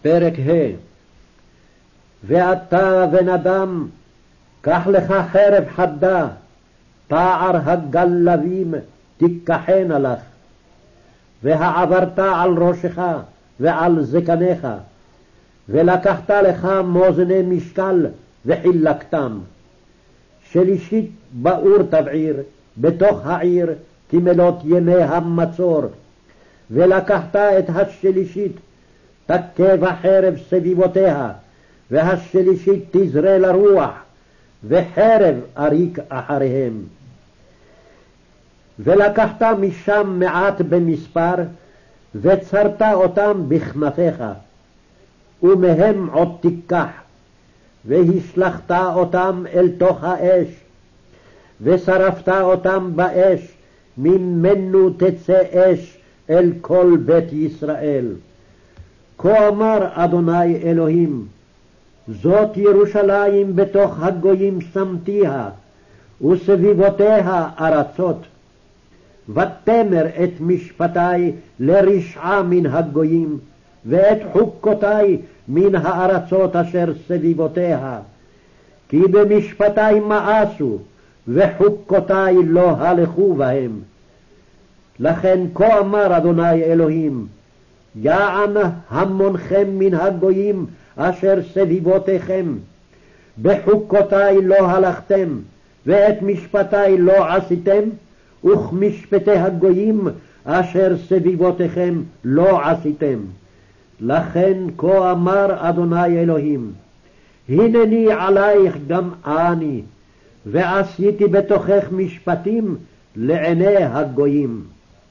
פרק ה' ואתה בן אדם, קח לך חרב חדה, פער הגלבים תיקחנה לך, והעברת על ראשך ועל זקניך, ולקחת לך מאזני משקל וחילקתם. שלישית באור תבעיר, בתוך העיר כמלות ימי המצור, ולקחת את השלישית, תכה בחרב סביבותיה, והשלישית תזרה לרוח, וחרב אריק אחריהם. ולקחת משם מעט במספר, וצרת אותם בכנפיך, ומהם עוד תיקח, והשלכת אותם אל תוך האש, ושרפת אותם באש, ממנו תצא אש אל כל בית ישראל. כה אמר אדוני אלוהים, זאת ירושלים בתוך הגויים שמתיה, וסביבותיה ארצות. ותמר את משפטי לרשעה מן הגויים, ואת חוקותי מן הארצות אשר סביבותיה. כי במשפטי מאסו, וחוקותי לא הלכו בהם. לכן כה אמר אדוני אלוהים, יען המונכם מן הגויים אשר סביבותיכם, בחוקותי לא הלכתם, ואת משפטי לא עשיתם, וכמשפטי הגויים אשר סביבותיכם לא עשיתם. לכן כה אמר אדוני אלוהים, הנני עלייך גם אני, ועשיתי בתוכך משפטים לעיני הגויים.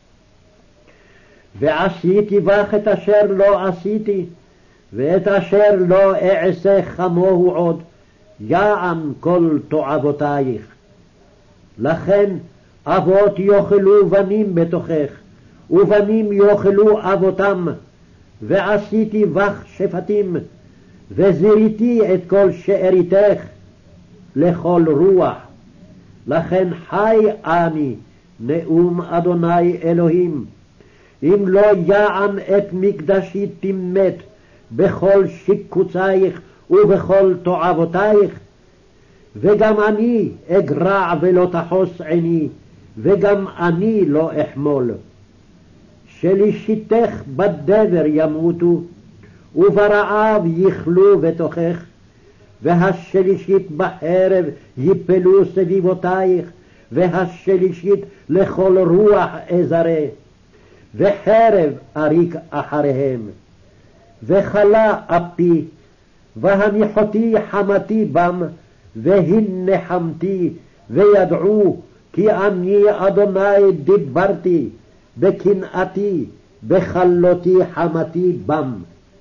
ועשיתי בך את אשר לא עשיתי, ואת אשר לא אעשה כמוהו עוד, יען כל תועבותייך. לכן אבות יאכלו בנים בתוכך, ובנים יאכלו אבותם, ועשיתי בך שפטים, וזיריתי את כל שאריתך לכל רוח. לכן חי אני, נאום אדוני אלוהים, אם לא יען את מקדשי תמת בכל שיקוצייך ובכל תועבותייך, וגם אני אגרע ולא תחוס עיני, וגם אני לא אחמול. שלישיתך בדבר ימותו, וברעב יכלו בתוכך, והשלישית בחרב יפלו סביבותייך, והשלישית לכל רוח אזרה, וחרב אריק אחריהם. וכלה אפי, והניחותי חמתי בם, והנחמתי, וידעו כי אני אדוני דיברתי, בקנאתי, בכלותי חמתי בם.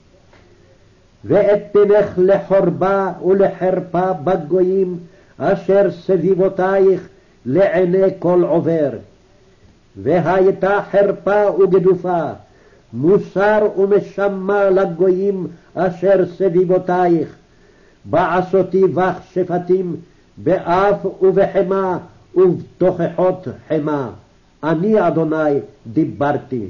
ואתנך לחורבה ולחרפה בגויים אשר סביבותייך לעיני כל עובר. והייתה חרפה וגדופה, מוסר ומשמה לגויים אשר סביבותייך, בעשותי בך שפטים באף ובחמה ובתוכחות חמה. אני אדוני דיברתי.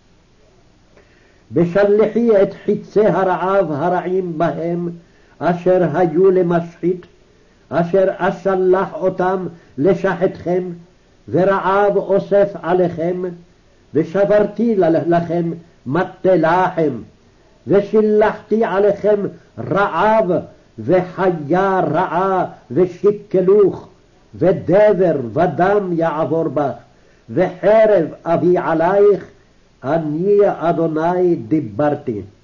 בשלחי את חיצי הרעב הרעים בהם, אשר היו למשחית, אשר אשלח אותם לשחתכם, ורעב אוסף עליכם, ושברתי לכם מטה לחם, ושילחתי עליכם רעב, וחיה רעה, ושקלוך, ודבר ודם יעבור בך, וחרב אביא עלייך, אני אדוני דיברתי.